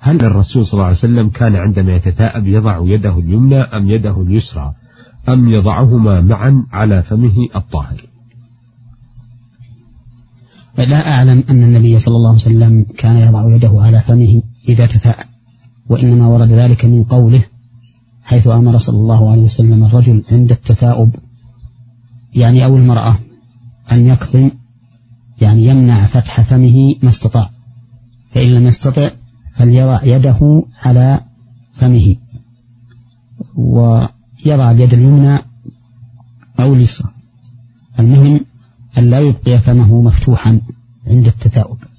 هل الرسول صلى الله عليه وسلم كان عندما يتثاءب يضع يده اليمنى أم يده اليسرى أم يضعهما معا على فمه الطاهر؟ لا أعلم أن النبي صلى الله عليه وسلم كان يضع يده على فمه إذا تثاءب، وإنما ورد ذلك من قوله حيث أمر صلى الله عليه وسلم الرجل عند التثاؤب يعني أو المرأة أن يكظم، يعني يمنع فتح فمه ما استطاع، فإن لم يستطع فليضع يده على فمه ويضع اليد اليمنى أو اليسرى، المهم أن لا يبقي فمه مفتوحا عند التثاؤب.